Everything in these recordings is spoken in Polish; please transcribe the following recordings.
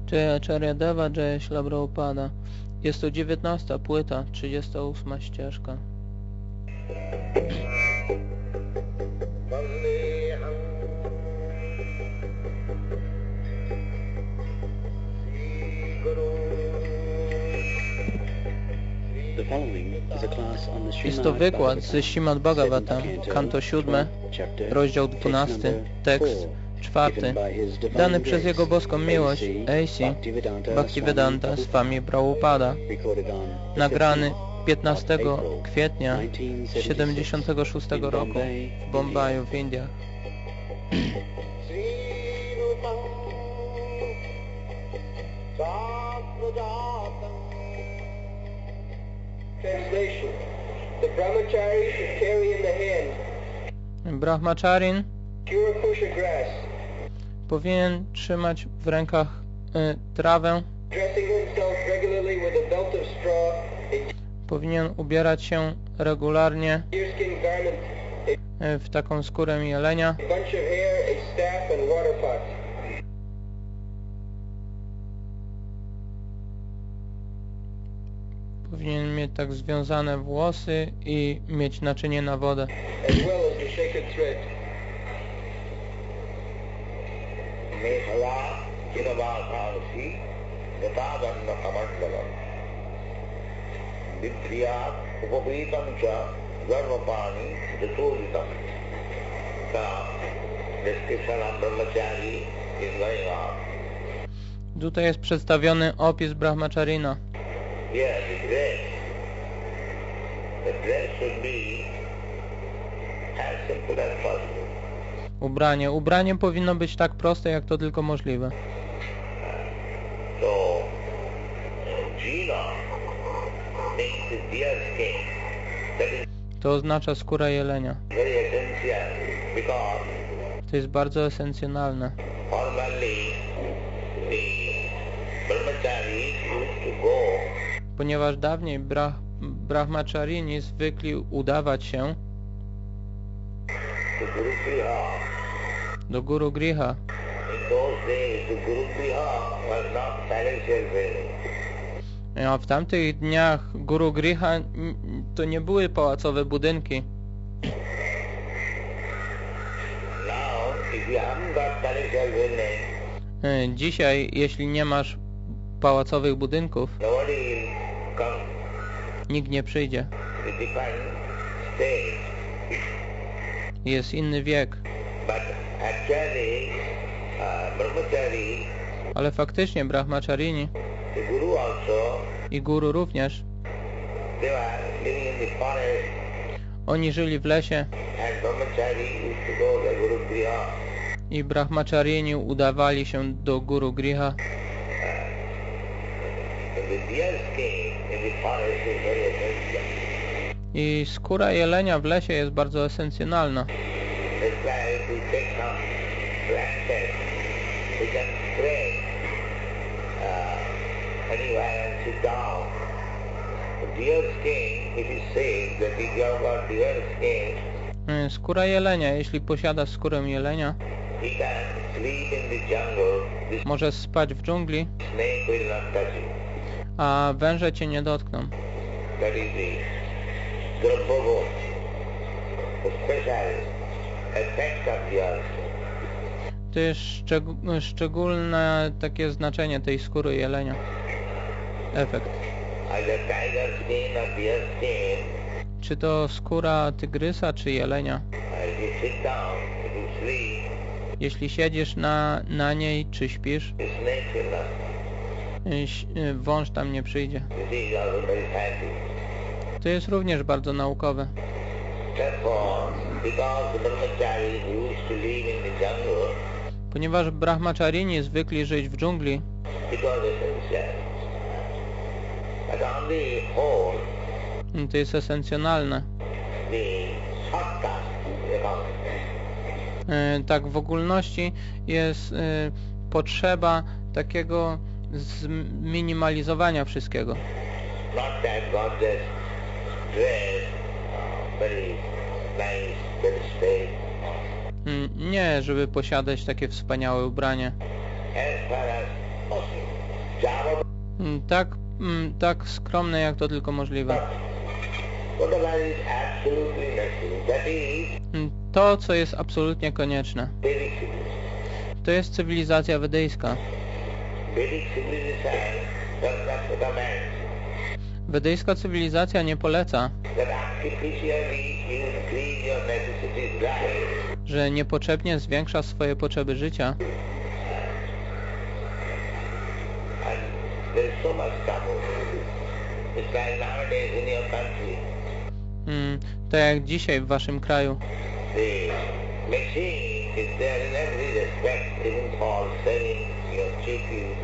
Jaya Acharya Deva, Jaya Śrīla Prabhupada. Jest to 19. płyta, 38. ścieżka. Jest to wykład ze Śrimad Bhagavatam, kanto 7, rozdział 12, tekst 4, dany przez Jego boską miłość A.C. Bhaktivedanta Swami Prabhupada, nagrany 15 kwietnia 76 roku w Bombaju w Indiach. Translation. The brahmachari should carry in the hand Brahmacharin pure kosher grass, powinien trzymać w rękach trawę, dressing himself regularly with a belt of straw, powinien ubierać się regularnie a deerskin garment, w taką skórę jelenia, a bunch of hair, a staff, and water pot. powinien mieć tak związane włosy i mieć naczynie na wodę. As well as the sacred thread. Meshala Chiravasansi Yatadanda Kamandalam Vidriyat Upavitam Cha Dharmapani Jatoditam. The description of Brahmachari is going on. Tutaj jest przedstawiony opis Brahmacharina. Here the dress. The dress should be as simple as possible. Ubranie powinno być tak proste, jak to tylko możliwe. So, Jina means the deer skin. That is To oznacza skóra jelenia. very essential because To jest bardzo esencjonalne. formerly the brahmacharis used to go Ponieważ dawniej brahmacharini zwykli udawać się to Guru Griha. do Guru Griha. In those days, the Guru Griha was not palatial building. A w tamtych dniach Guru Griha to nie były pałacowe budynki. Now, if you haven't got palatial building, Dzisiaj, jeśli nie masz pałacowych budynków, nobody will come. nikt nie przyjdzie. It's different stage. Jest inny wiek. But actually, brahmachari, Ale faktycznie brahmacharini the Guru also, i guru również, they were living in the forest, oni żyli w lesie and brahmachari used to go to Guru Griha. i brahmacharini udawali się do Guru Griha. The deer skin in the forest is very essential. I skóra jelenia w lesie jest bardzo esencjonalna. That's why if we take some branches, we can spread anywhere and sit down. The deer skin, it is said that if you have got deer skin, Skóra jelenia, jeśli posiada skórę jelenia, he can sleep in the jungle, the może spać w dżungli, snake will not touch him. a węże cię nie dotkną. That is the Grabhogo, the special effect of the earth. To jest szczególne takie znaczenie tej skóry jelenia. Efekt. Either tiger skin or deer skin, Czy to skóra tygrysa, czy jelenia? if you sit down, if you sleep, Jeśli siedzisz na niej, czy śpisz, the snake will not. wąż tam nie przyjdzie. This is also very scientific. To jest również bardzo naukowe. Therefore, because the brahmacharis used to live in the jungle, Ponieważ brahmacharini zwykli żyć w dżungli, it was essential. But on the whole, to jest esencjonalne. the short caste, they call it. Tak w ogólności jest potrzeba takiego zminimalizowania wszystkiego. Not that God just dress very nice, very straight. Nie, żeby posiadać takie wspaniałe ubranie. As far as Java, Tak skromne jak to tylko możliwe. whatever is absolutely necessary, that is To, co jest absolutnie konieczne, Vedic civilization. to jest cywilizacja wedyjska. Vedic civilization does not recommend Wedyjska cywilizacja nie poleca, that artificially you increase your necessities life. że niepotrzebnie zwiększa swoje potrzeby życia. And there's so much trouble. It's like nowadays in your country, Tak jak dzisiaj w waszym kraju. the machine is there in every respect, even for selling your chickens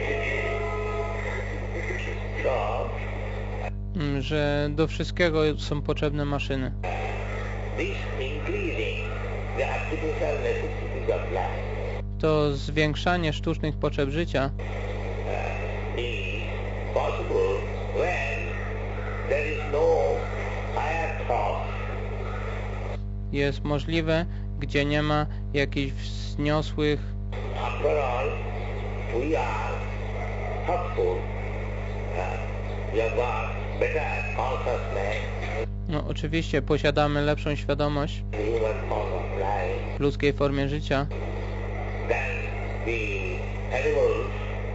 so Że do wszystkiego są potrzebne maszyny. this increasing the artificial necessities of life To zwiększanie sztucznych potrzeb życia is possible when there is no higher thought. jest możliwe, gdzie nie ma jakichś wzniosłych. After all, we are thoughtful. We have got better consciousness No oczywiście posiadamy lepszą świadomość in the human form of life w ludzkiej formie życia than the animals.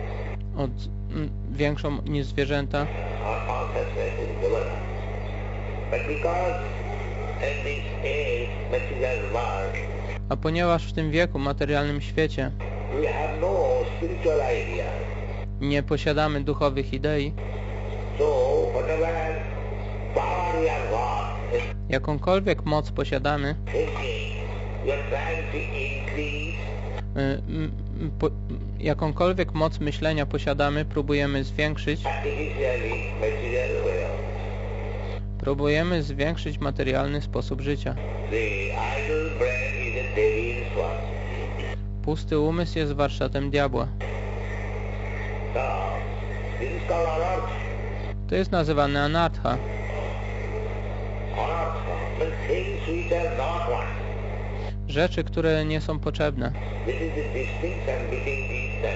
Większą niż zwierzęta. Our consciousness is developed. But because in this age, material world, A ponieważ w tym wieku, materialnym świecie, we have no spiritual idea. nie posiadamy duchowych idei, So whatever power we have got in jakąkolwiek moc posiadamy, thinking, we are trying to increase jakąkolwiek moc myślenia posiadamy, próbujemy zwiększyć, artificially material wealth. próbujemy zwiększyć materialny sposób życia. The idle brain is a devil's one. Pusty umysł jest warsztatem diabła. So this is called anartha. To jest nazywane anartha. Anartha means things which are not wanted. Rzeczy, które nie są potrzebne. This is the distinction between these.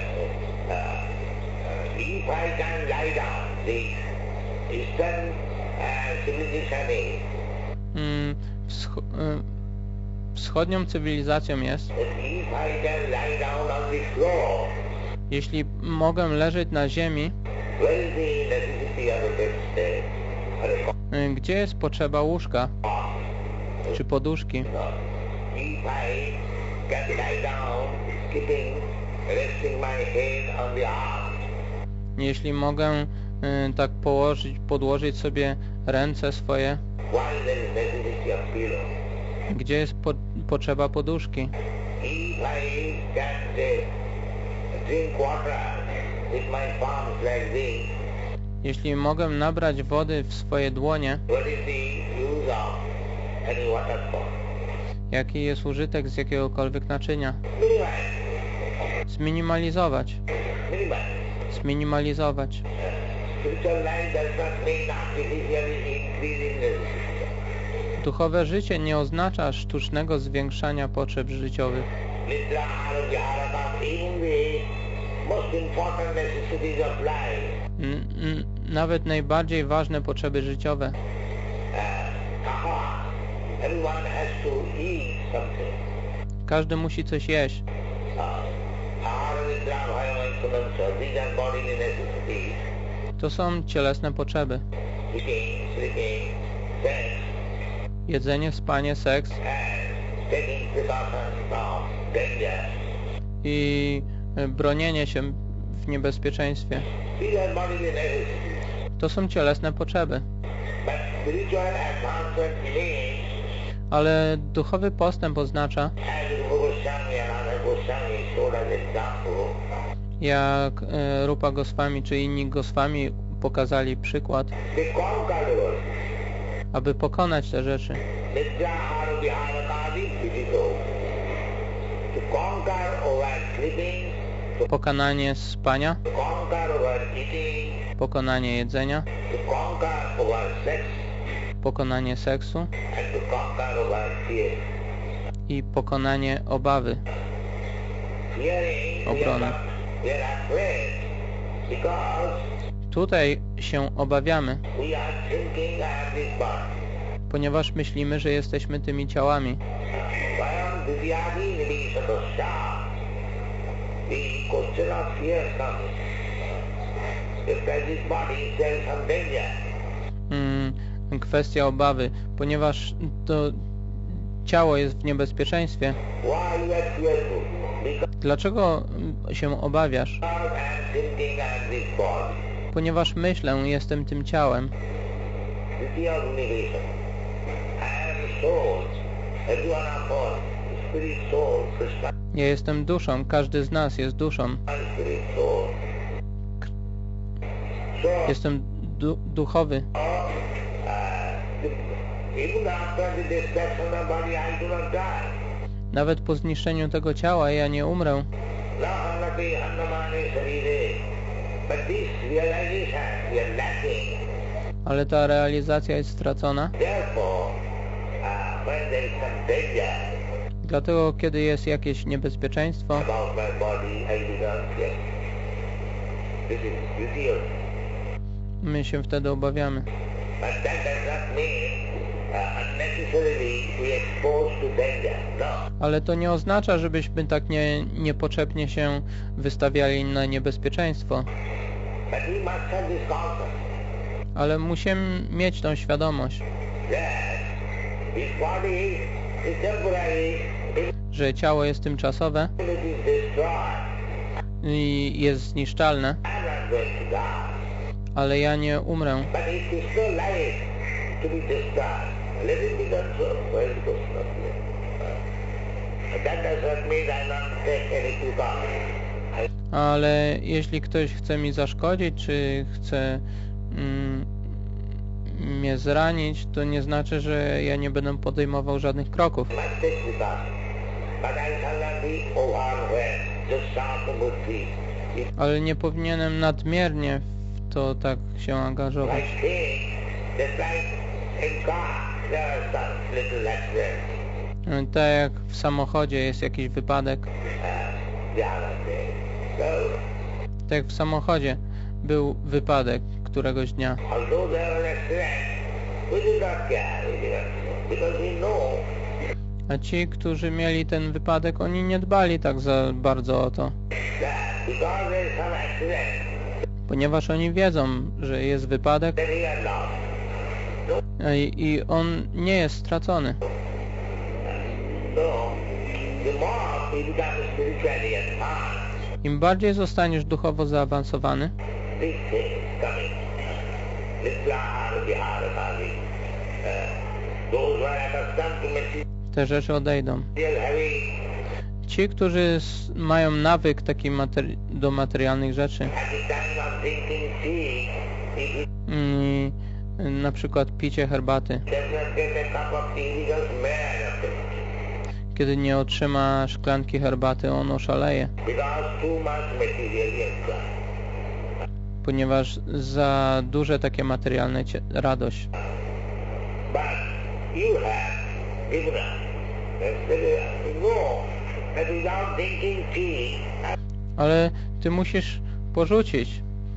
If I can lie down, the Eastern civilization is Wschodnią cywilizacją jest, that if I can lie down on the floor, jeśli mogę leżeć na ziemi, where is the necessity of a bedstead or a gdzie jest potrzeba łóżka czy poduszki. If I can lie down, keeping, resting my head on the arm, Jeśli mogę tak podłożyć sobie ręce swoje, why there is necessity of pillow? gdzie jest potrzeba poduszki. If I can drink water with my palms like this, Jeśli mogę nabrać wody w swoje dłonie, what is the use of any water for? jaki jest użytek z jakiegokolwiek naczynia? Minimize. Zminimalizować. Minimize. Zminimalizować. Spiritual life does not mean artificially increasing necessity. Duchowe życie nie oznacza sztucznego zwiększania potrzeb życiowych. Nidra, arogya, arakam, even the most important necessities of life. Nawet najbardziej ważne potrzeby życiowe. Everyone has to eat something. Każdy musi coś jeść. These are bodily necessities. To są cielesne potrzeby. Eating, sleeping, sex, Jedzenie, spanie, seks and taking precautions from danger. i bronienie się w niebezpieczeństwie. These are bodily necessities. To są cielesne potrzeby. But spiritual advancement means, Ale duchowy postęp oznacza, as Rupa Goswami and other Goswami showed as example, jak Rupa Goswami czy inni Goswami pokazali przykład, they conquer the world. aby pokonać te rzeczy. Nidra, arogya, arakadi, vidito. To conquer over sleeping, Pokonanie spania, to conquer over eating, pokonanie jedzenia, to conquer over sex, pokonanie seksu and to conquer over fear. i pokonanie obawy. Fearing, we Obrona. are not We are afraid because Tutaj się obawiamy, we are thinking I am this body. ponieważ myślimy, że jesteśmy tymi ciałami. Vayam divyadi nivisatosya. The question of fear comes. If there is body, there is some danger. Kwestia obawy, ponieważ to ciało jest w niebezpieczeństwie. Why you are fearful? Because Dlaczego się obawiasz? I am thinking I am this body. Ponieważ myślę, jestem tym ciałem. Ditya nivisa. I am soul. Everyone of us. Spirit, soul, Krishna Ja jestem duszą, każdy z nas jest duszą. and spirit, soul. So, Jestem duchowy. even after the destruction of body, I do not die. Nawet po zniszczeniu tego ciała ja nie umrę. Na hannati hannamani sarire. But this realization we are lacking. Ale ta realizacja jest stracona. Therefore, when there is some danger Dlatego kiedy jest jakieś niebezpieczeństwo, about my body, I do not fear. This is real. my się wtedy obawiamy. But that does not mean unnecessarily we exposed to danger. No. Ale to nie oznacza, żebyśmy tak niepotrzebnie się wystawiali na niebezpieczeństwo. But we must have this concept Ale musimy mieć tą świadomość, that this body is temporary, że ciało jest tymczasowe it is destroyed. i jest zniszczalne, I am not going to die. ale ja nie umrę. But it is no life to be destroyed. Let it be done so. Where it goes not here. That does not mean I not take any precaution. Ale jeśli ktoś chce mi zaszkodzić, czy chce mnie zranić, to nie znaczy, że ja nie będę podejmował żadnych kroków. I must take precaution. But I shall not be overwhelmed. Just sharp buddhi. Ale nie powinienem nadmiernie w to tak się angażować. Like thing, just like in car, there are some little accidents. Tak jak w samochodzie jest jakiś wypadek, The other day. So, tak jak w samochodzie był wypadek któregoś dnia. although there was an accident, we did not care. We did not know. Because we know A ci, którzy mieli ten wypadek, oni nie dbali tak za bardzo o to. that because there is some accident, Ponieważ oni wiedzą, że jest wypadek then we are lost. i on nie jest stracony. So, the more we become spiritually advanced, Im bardziej zostaniesz duchowo zaawansowany, these things coming. Nityahara, vihara, bhali. Those who are accustomed to te rzeczy odejdą. material having, Ci, którzy mają nawyk taki do materialnych rzeczy, at the time of drinking tea, if he na przykład picie herbaty, does not get a cup of tea, he becomes mad afterwards. kiedy nie otrzyma szklanki herbaty, on oszaleje, Because too much material enjoy. ponieważ za duże takie materialne radość. But you have given up. You know that without drinking tea, Ale ty musisz porzucić,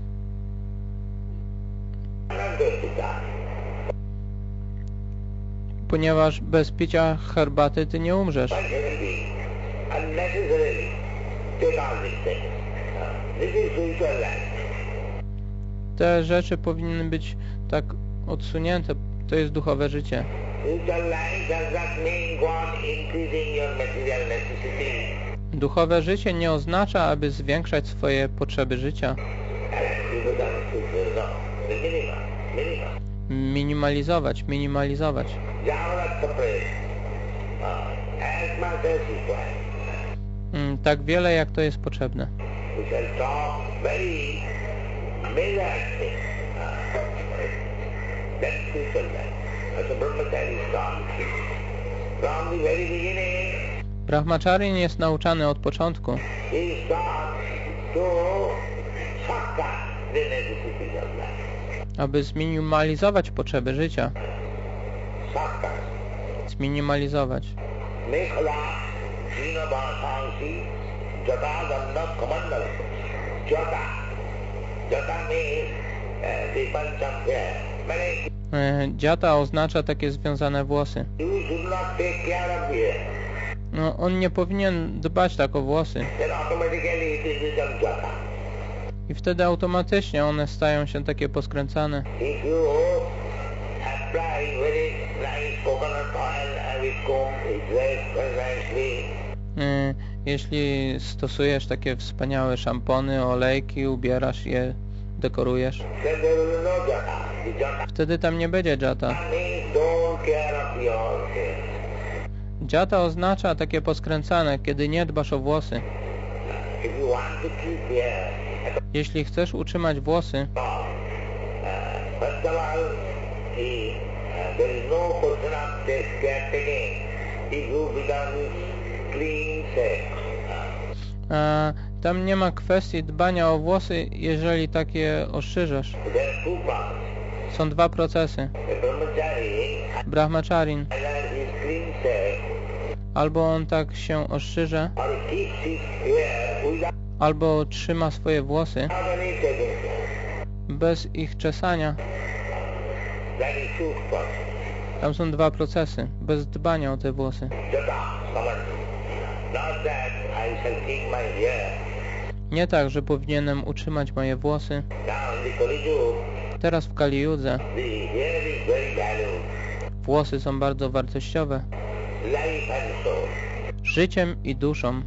I'm not going to die. ponieważ bez picia herbaty ty nie umrzesz. Why should it be unnecessarily take all these things? This is spiritual life. Te rzeczy powinny być tak odsunięte. To jest duchowe życie. Spiritual life does not mean go on increasing your material necessity. Duchowe życie nie oznacza, aby zwiększać swoje potrzeby życia. People don't fulfill, no. The minimum. Minimalizować. Java separate. As much as required. Tak wiele, jak to jest potrzebne. We shall talk very major things. That's spiritual life. As a brahmachari is taught. From the very beginning, Brahmacharin jest nauczany od początku, he is taught to shortcut the necessities of life. aby zminimalizować potrzeby życia. Shortcut. Zminimalizować. Mekhala, Jina Bhasansi, Jata Gandha Kamandala. Jata. Jata means the bunch of hair. Dziata oznacza takie związane włosy. You should not take care of hair. No, on nie powinien dbać tak o włosy. Then automatically it is become jata. I wtedy automatycznie one stają się takie poskręcane. If you apply very nice coconut oil with comb, it dries very nicely. Jeśli stosujesz takie wspaniałe szampony, olejki, ubierasz je, dekorujesz, Then there will be no jata. The jata wtedy tam nie będzie dziata. means don't care of your hair. Dziata oznacza takie poskręcane, kiedy nie dbasz o włosy. If you want to keep hair, Jeśli chcesz utrzymać włosy, first of all, there is no question of caretaking. If you become clean shaven. tam nie ma kwestii dbania o włosy, jeżeli takie ostrzyżesz. There are two processes. Są dwa procesy. The brahmachari, Brahmacharin, either he is clean shaven, albo on tak się ostrzyże, or he keeps his hair without albo trzyma swoje włosy any taking care. bez ich czesania. That is two processes. Tam są dwa procesy, bez dbania o te włosy. Jata, command. Not that I shall keep my hair. Nie tak, że powinienem utrzymać moje włosy. Now in the Kali Yuga, Teraz w Kali Judze the hair is very valuable. włosy są bardzo wartościowe. Life and soul. Życiem i duszą.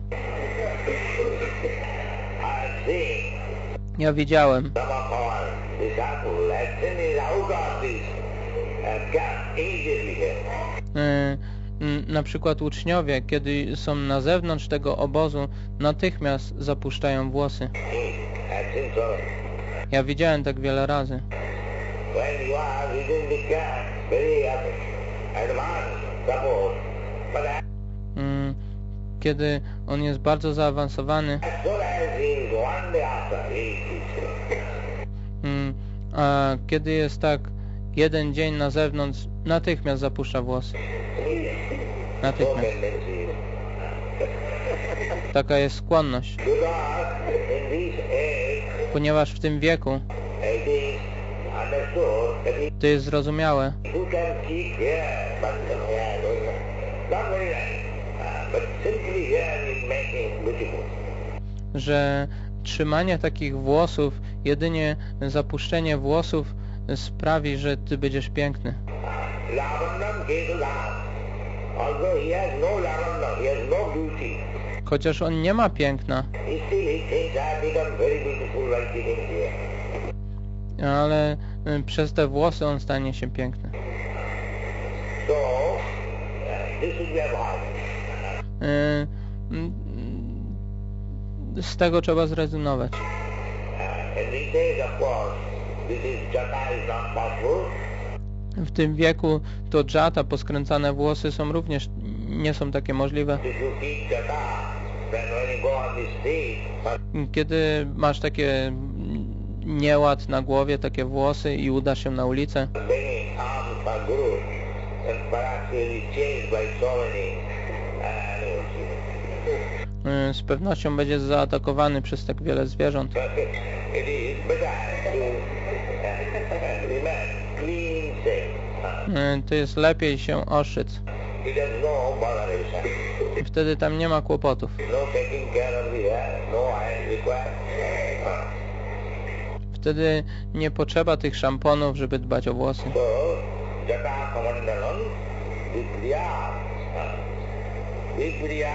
I see Ja widziałem, some of our disciples have seen out of this gap immediately here. na przykład uczniowie, kiedy są na zewnątrz tego obozu, natychmiast zapuszczają włosy. I've seen so many. Ja widziałem tak wiele razy. When you are within the camp, very advanced, suppose, but Kiedy on jest bardzo zaawansowany, as soon as he is one day after, he is a kiedy jest tak jeden dzień na zewnątrz, natychmiast zapuszcza włosy. so Natychmiast. tendency. Taka jest skłonność. Because in this age, Ponieważ w tym wieku it is understood that to jest zrozumiałe, you can keep hair, but not very nice, but simply hair is making beautiful. że trzymanie takich włosów, jedynie zapuszczenie włosów sprawi, że ty będziesz piękny. Lavandam ketu lam. Although he has no lavandam, he has no beauty, Chociaż on nie ma piękna, still he thinks I have become very beautiful by keeping hair. ale przez te włosy on stanie się piękny. So, this should be avoided. Z tego trzeba zrezygnować. In this age, of course, this is jata is not possible. W tym wieku to dżata, poskręcane włosy są również nie są takie możliwe. If you keep jata, then when you go on the street, Kiedy masz takie nieład na głowie, takie włosy i udasz się na ulicę, bringing arms for Guru, and perhaps you'll be chased by so many animals. z pewnością będziesz zaatakowany przez tak wiele zwierząt. It is better to remain clean shaven. To jest lepiej się oszyc. It has no botheration. I wtedy tam nie ma kłopotów. No taking care of the hair, no oil required. Wtedy nie potrzeba tych szamponów, żeby dbać o włosy. So, jata kamandalam, vikriya,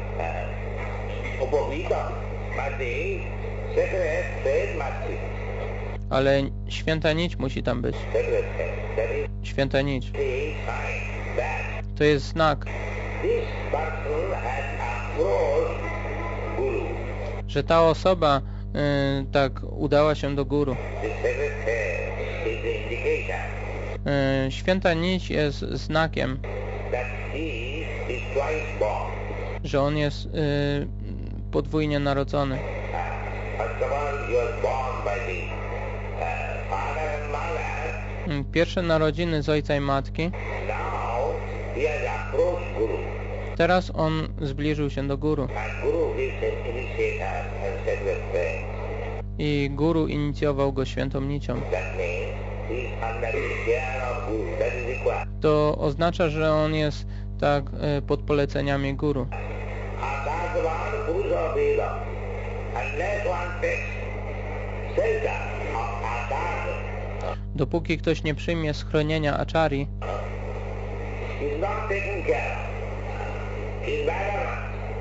upavita, mati, sacred thread mati. Ale święta nić musi tam być. Sacred thread, that is Święta nić. the sign that To jest znak, this person has approached Guru. że ta osoba tak udała się do guru. The sacred thread is the indication Święta nić jest znakiem, that he is twice born. że on jest podwójnie narodzony. First of all, he was born by the father and mother. Pierwsze narodziny z ojca i matki. Now he has approached Guru. Teraz on zbliżył się do guru. And Guru is an initiator and sacred thread. i guru inicjował go świętą nicią. That means he's under the care of guru. That is required. To oznacza, że on jest tak pod poleceniami guru. Akasavan Purusha Veda. Unless one takes shelter of Akasa, Dopóki ktoś nie przyjmie schronienia Achari, he's not taken care of. He's Bhagavan.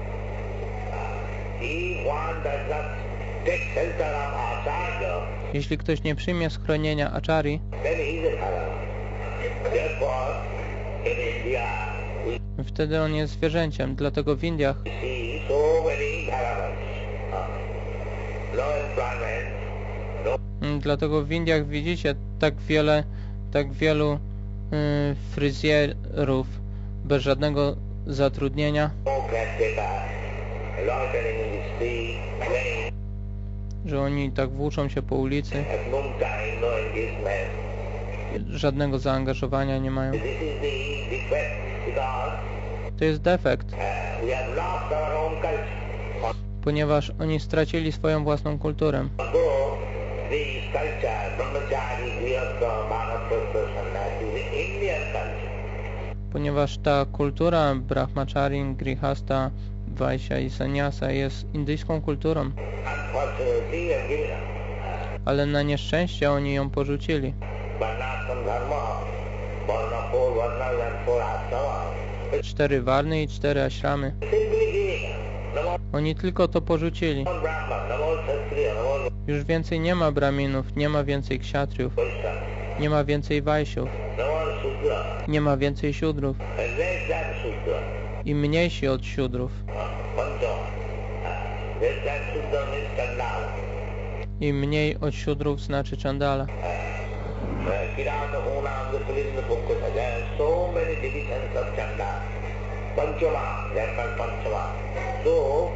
If one does not take shelter of Acharya, jeśli ktoś nie przyjmie schronienia Achari, then he is a Bhagavan. Therefore, in India, we wtedy on jest zwierzęciem. Dlatego w Indiach see so many Bhagavans. No employment, no Dlatego w Indiach widzicie tak wielu fryzjerów bez żadnego zatrudnienia, caretaker, loitering in the street, playing że oni tak włóczą się po ulicy, at noontime, no engagement. żadnego zaangażowania nie mają. This is the defect because To jest defekt, we have lost our own culture. ponieważ oni stracili swoją własną kulturę. Although this culture, brahmachari, grihastha, bhagavata, sannyasi, is Indian culture. Ponieważ ta kultura brahmachari, grihasta, vaishya i sannyasa jest indyjską kulturą, Unfortunately, we have given up. ale na nieszczęście oni ją porzucili. Varnashram dharma, varna 4 varnas and 4 ashramas. 4 warny i 4 ashramy. Simply giving up. Namo Oni tylko to porzucili. Brahman, namo Kshatriya, namo Już więcej nie ma brahminów, nie ma więcej kshatriów, Vaishya, nie ma więcej wajsiów, namo Shudra, nie ma więcej siódrów and less than Shudra. i mniejsi od siódrów Panchama. Less than Shudra means Chandala. i mniej od siódrów znaczy czandala. Kirata Hunam, the Pulinda Pukkuta, there are so many divisions of Chandala. Panchama, they are called Panchama. So,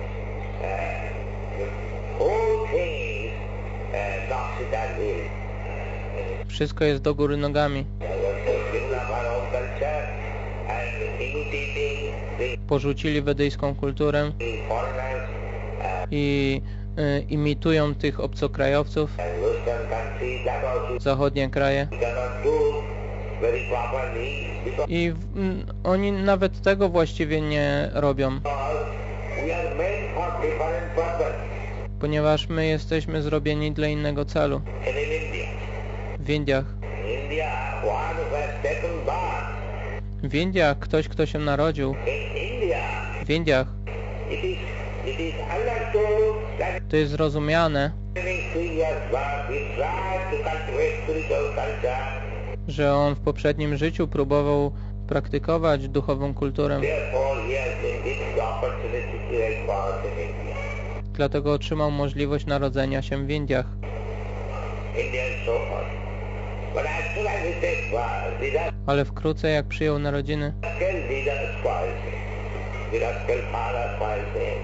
the whole thing is Dakshitar will. Wszystko jest do góry nogami. Giving up our own culture and imitating the Porzucili wedyjską kulturę foreigners i imitują tych obcokrajowców, and Western countries, that also zachodnie kraje. we cannot do very properly because I oni nawet tego właściwie nie robią, we are meant for different purpose. ponieważ my jesteśmy zrobieni dla innego celu. And in India, W Indiach. one who has taken birth W Indiach ktoś, kto się narodził, in India, w Indiach, it is understood that to jest zrozumiane, during 3 years birth he tried to cultivate spiritual culture. że on w poprzednim życiu próbował praktykować duchową kulturę, Therefore he has been given the opportunity to take birth in India. dlatego otrzymał możliwość narodzenia się w Indiach. India is so much. But as soon as he takes birth, the Ale wkrótce jak przyjął narodziny, rascal leader spoils him. The rascal father spoils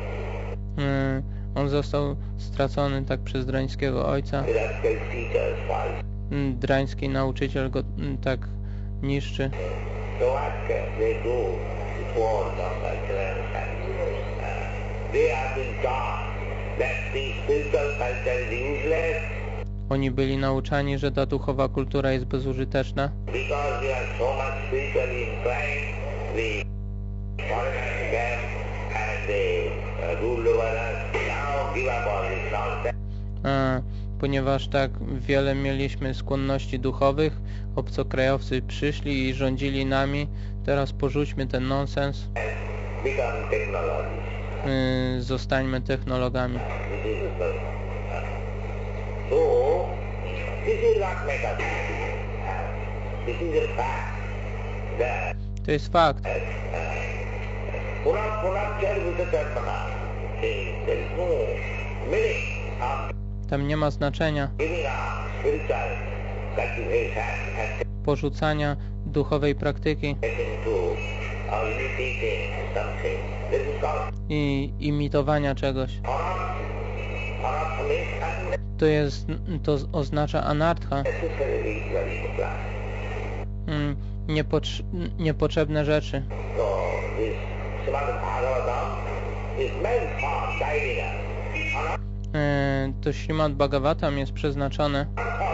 him. On został stracony tak przez drańskiego ojca. The rascal teacher spoils him. Drański nauczyciel go tak niszczy. So what can they do? It was not cultural science. They have been taught that the spiritual culture is useless Oni byli nauczani, że ta duchowa kultura jest bezużyteczna, because they are so much spiritually inclined. The foreigners came and they ruled over us. Now give up all this nonsense. ponieważ tak wiele mieliśmy skłonności duchowych, obcokrajowcy przyszli i rządzili nami, teraz porzućmy ten nonsens, Become technologists. zostańmy technologami. This is the so this is not metaphysics. This is a fact that To jest fakt. there is no meaning of Tam nie ma znaczenia giving up spiritual cultivation and porzucania duchowej praktyki taking to or imitating something. This is called i imitowania czegoś. To oznacza anartha, unnecessarily very class. niepotrzebne rzeczy. So this Srimad Bhagavatam is meant for guiding us. To Śrimad Bhagavatam jest przeznaczone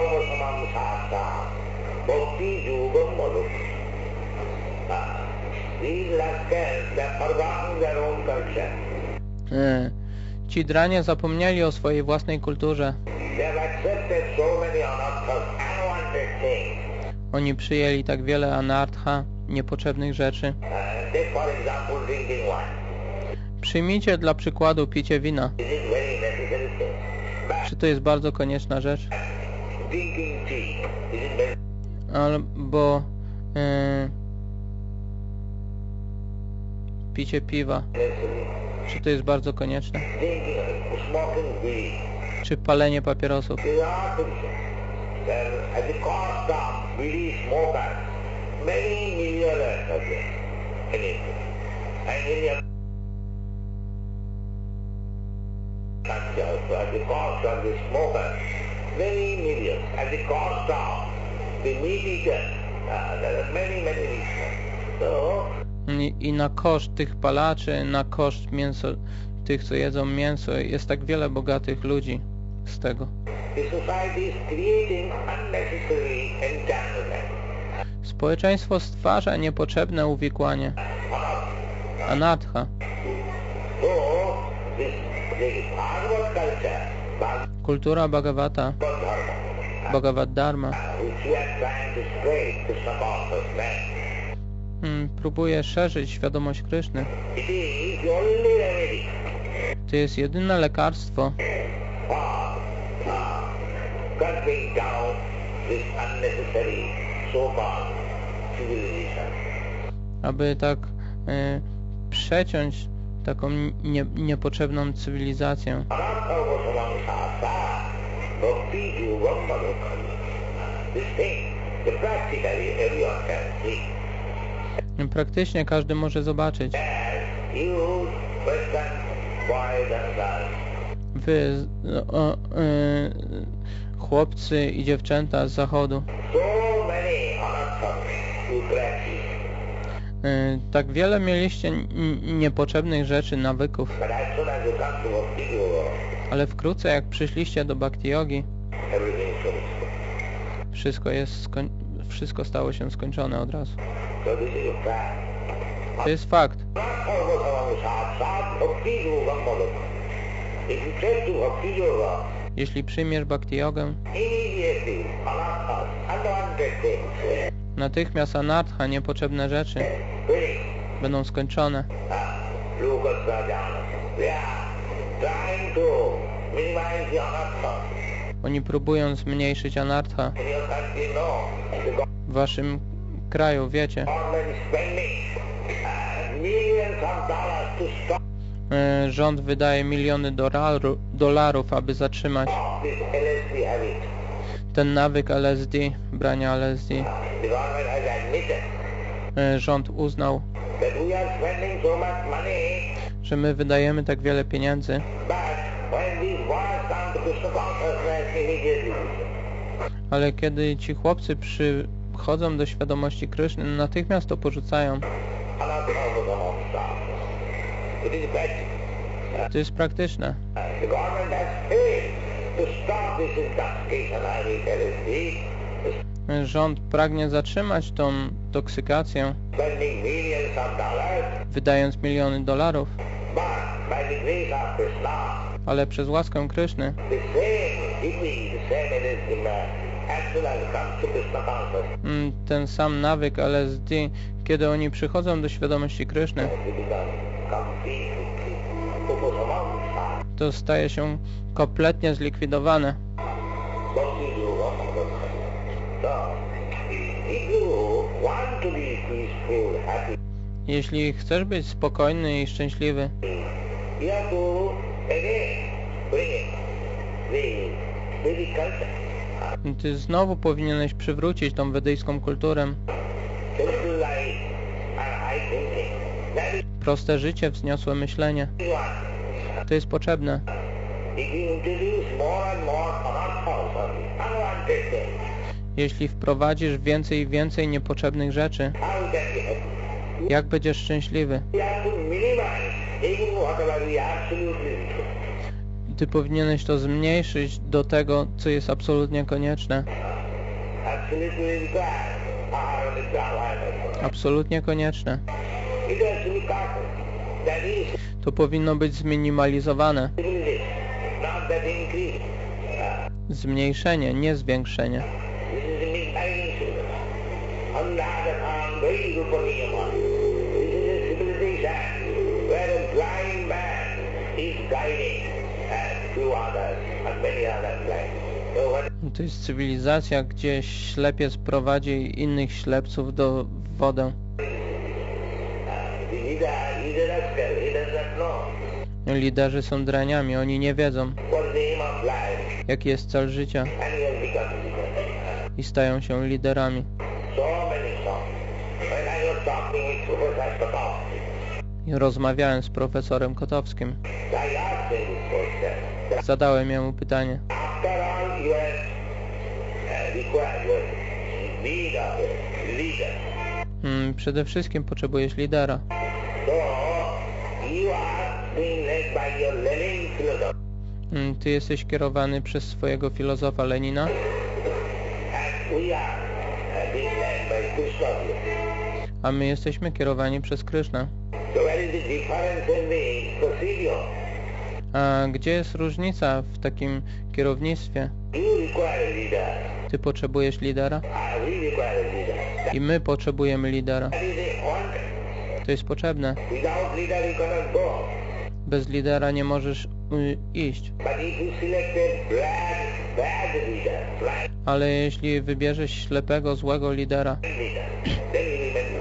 ci dranie zapomnieli o swojej własnej kulturze. Oni przyjęli tak wiele anartha, niepotrzebnych rzeczy. Przyjmijcie dla przykładu picie wina. Czy to jest bardzo konieczna rzecz? Albo picie piwa. Czy to jest bardzo konieczne? Czy palenie papierosów? At the cost of the smoker, many millions. At the cost of the meat eater, there are many reasons. So, I na koszt tych palaczy, na koszt tych, co jedzą mięso, jest tak wiele bogatych ludzi z tego. the society is creating unnecessary entanglement. Społeczeństwo stwarza niepotrzebne uwikłanie. Anartha. So, the Bhagavad culture, Kultura Bhagavata, Dharma, Bhagavad Dharma, which we are trying to spread Krishna consciousness, próbuje szerzyć świadomość Kryszny. it is the only remedy To jest jedyne lekarstwo, for cutting down this unnecessary so-called civilization. aby tak przeciąć taką niepotrzebną cywilizację. This thing, practically everyone can see. Praktycznie każdy może zobaczyć. You Western boys and girls, Wy, chłopcy i dziewczęta z zachodu, so many anarthas you practice. tak wiele mieliście niepotrzebnych rzeczy, nawyków, But as soon as you come to Bhakti Yoga, ale wkrótce jak przyszliście do Bhakti Yogi, everything is finished. wszystko stało się skończone od razu. So this is a fact. To jest fakt. If you take to Bhakti Yoga, Jeśli przyjmiesz Bhakti Yogę, immediately anarthas, unwanted things, natychmiast anartha, niepotrzebne rzeczy, finish. będą skończone. We are trying to minimize the anarthas. Oni próbują zmniejszyć anartha. In your country, no. The W waszym kraju, wiecie, government is spending millions of dollars to stop rząd wydaje miliony dolarów, aby zatrzymać this LSD habit. ten nawyk LSD, brania LSD. The government has admitted Rząd uznał, that we are spending so much money, że my wydajemy tak wiele pieniędzy, but when these boys come to Krishna consciousness, immediately ale kiedy ci chłopcy przychodzą do świadomości Kryszny, natychmiast to porzucają. it is practical. To jest praktyczne. The government has failed to stop this intoxication with LSD, Rząd pragnie zatrzymać tą toksykację, spending millions of dollars, wydając miliony dolarów, but by the grace of Krishna, ale przez łaskę Kryszny the same hippie, the same LSD man, as soon as it comes to Krishna consciousness, ten sam nawyk LSD, kiedy oni przychodzą do świadomości Kryszny, they become completely upasamamsa. to staje się kompletnie zlikwidowane. Bhakti yoga. So, if you want to be peaceful, happy, Jeśli chcesz być spokojny i szczęśliwy, you have to again bring in the Vedic culture. ty znowu powinieneś przywrócić tą wedyjską kulturę. Simple life and high thinking. That is Proste życie, wzniosłe myślenie. one. To jest potrzebne. If you introduce more and more anarthas, unwanted things, Jeśli wprowadzisz więcej i więcej niepotrzebnych rzeczy, how can you help? jak będziesz szczęśliwy? We have to minimize even whatever we absolutely require. Ty powinieneś to zmniejszyć do tego, co jest absolutnie konieczne. Absolutely required. Absolutnie konieczne. It has to be caught. That is To powinno być zminimalizowane. civilization, not that increase. Zmniejszenie, nie zwiększenie. This is the misguiding system. Andhadakam very rupaniyama. This is a civilization where a blind man is guiding few others and many others blind. So what To jest cywilizacja, gdzie ślepiec prowadzi innych ślepców do wodę. the leader is a rascal, he does not know Liderzy są draniami, oni nie wiedzą, what's the aim of life, jaki jest cel życia and he has become leader. i stają się liderami. So many songs. When I was talking with Professor Kotowski, I rozmawiałem z profesorem Kotowskim. I asked him this question. Zadałem jemu pytanie. After all, you are required, you are leader. Przede wszystkim potrzebujesz lidera. So, you are being led by your Lenin philosophy. Ty jesteś kierowany przez swojego filozofa Lenina, And we are being led by Krishna. a my jesteśmy kierowani przez Krysznę. So where is the difference in the procedure? A gdzie jest różnica w takim kierownictwie? You require a leader. Ty potrzebujesz lidera We require a leader. i my potrzebujemy lidera. That is a want. To jest potrzebne. Without leader you cannot go. Bez lidera nie możesz iść. But if you select a bad leader, blind Ale jeśli wybierzesz ślepego, złego lidera, leader, then you remain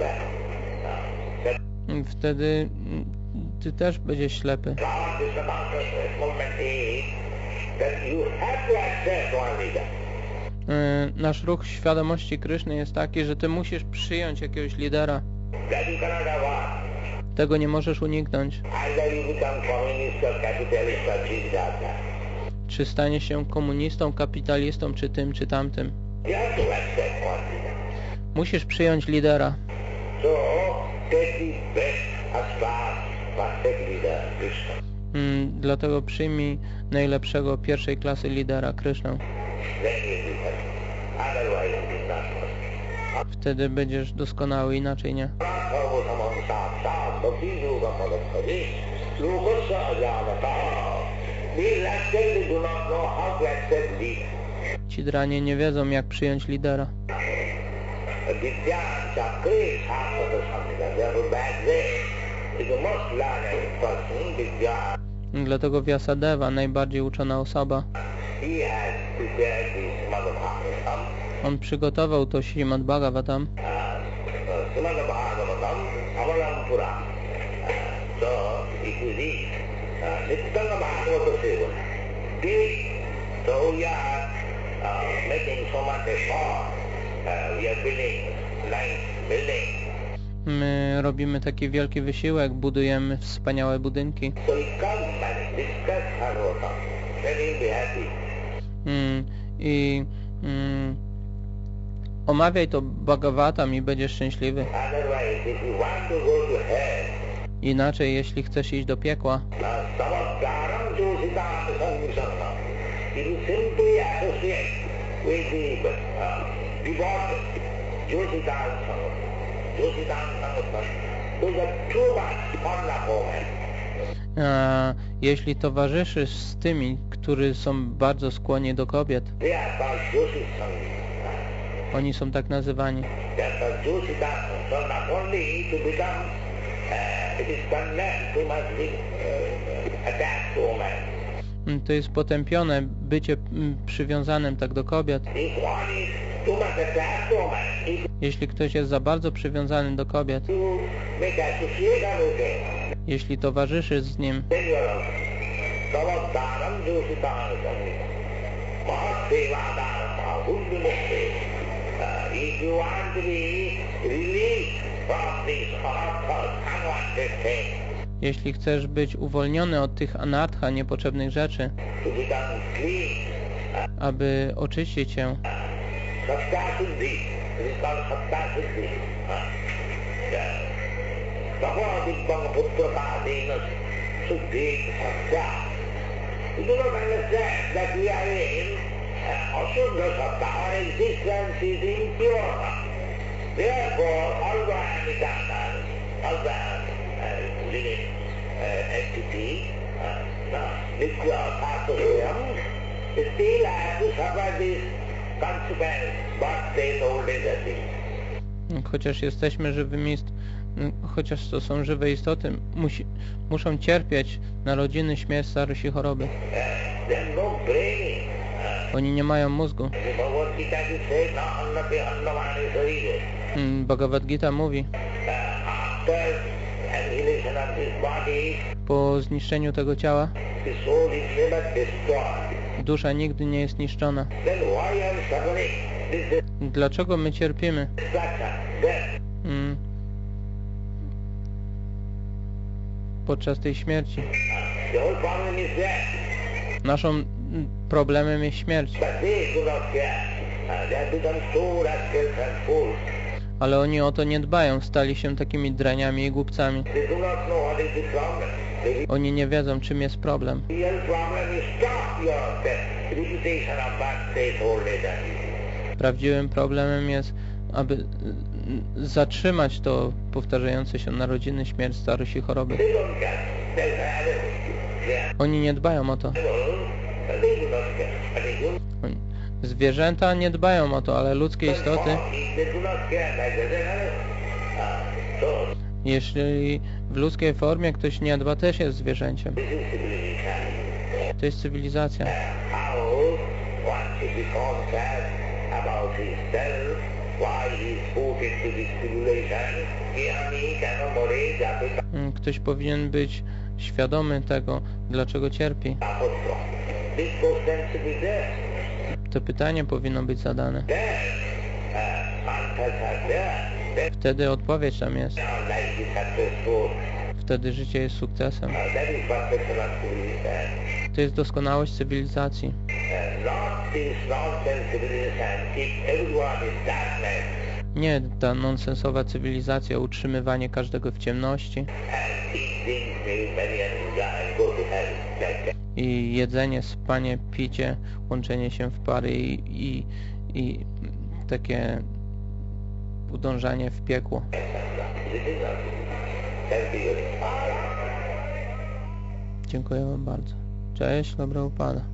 blind. wtedy ty też będziesz ślepy. God is the consciousness movement is that you have to accept one leader. Nasz ruch świadomości Kryszny jest taki, że ty musisz przyjąć jakiegoś lidera. That you cannot avoid. Tego nie możesz uniknąć. Either you become communist or capitalist or this or that. Czy stanie się komunistą, kapitalistą, czy tym, czy tamtym. You have to accept one leader. Musisz przyjąć lidera. So take the best as far perfect leader, Krishna. Dlatego przyjmij najlepszego pierwszej klasy lidera, Krysznę. Then you will be happy. Otherwise it is not possible. Wtedy będziesz doskonały, inaczej nie. Ci dranie nie wiedzą, jak przyjąć lidera. Dlatego Vyasadeva, najbardziej uczona osoba, on przygotował to Śrimad Bhagavatam. So if you read Nittanga Bhagavata Sevana, so we are making so much effort, we are building nice buildings. My robimy taki wielki wysiłek, budujemy wspaniałe budynki. So you come and discuss Bhagavatam, then you'll be happy. Omawiaj to Bhagavatam i będziesz szczęśliwy. Otherwise, if you want to go to hell, Inaczej, jeśli chcesz iść do piekła, Samakaram Jositam Sangisana, if you simply associate with the devoted Jositam Sangisana, those are too much fun for men. jeśli towarzyszysz z tymi, którzy są bardzo skłonni do kobiet, They are called Joshi Sangisana. oni są tak nazywani. They are called Jositam. So not only to become, it is condemned, we must be attached to women. To jest potępione bycie przywiązanym tak do kobiet. If one is too much attached to women, if Jeśli ktoś jest za bardzo przywiązany do kobiet, you make association with him, jeśli towarzyszysz z nim, then you are Savadaram Jositam Sangisana. Mahasevadaram Hundimukti. If you want to be released from this unwanted thing, jeśli chcesz być uwolniony od tych anartha, niepotrzebnych rzeczy, to become clean, aby oczyścić się, Sattva-siddhi, it is called Sattva-siddhi. Bhagavad-dibbang putra-padena suddhi sattva. You do not understand that we are in Ashuddha Satta. Our existence is impure. Therefore, although I am eternal, although I am living entity, Nitya Sattva, still I have to suffer this consequence, birth, death, old age, and things. Chociaż jesteśmy żywymi chociaż to są żywe istoty, muszą cierpieć narodziny, śmierć, starość i choroby. Oni nie mają mózgu. Bhagavad Gita mówi, po zniszczeniu tego ciała dusza nigdy nie jest niszczona. Dlaczego my cierpimy? Podczas tej śmierci. Naszym problemem jest śmierć. Ale oni o to nie dbają, stali się takimi draniami i głupcami. Oni nie wiedzą, czym jest problem. Prawdziwym problemem jest, aby zatrzymać to powtarzające się narodziny, śmierć, starość i choroby. Oni nie dbają o to. Zwierzęta nie dbają o to, ale ludzkie istoty, jeśli w ludzkiej formie ktoś nie dba, też jest zwierzęciem. To jest cywilizacja. Ktoś powinien być świadomy tego, dlaczego cierpi. To pytanie powinno być zadane. Wtedy odpowiedź tam jest. Wtedy życie jest sukcesem. To jest doskonałość cywilizacji. Nie ta nonsensowa cywilizacja, utrzymywanie każdego w ciemności i jedzenie, spanie, picie, łączenie się w pary i takie podążanie w piekło. Dziękuję wam bardzo. Cześć, dobra upada.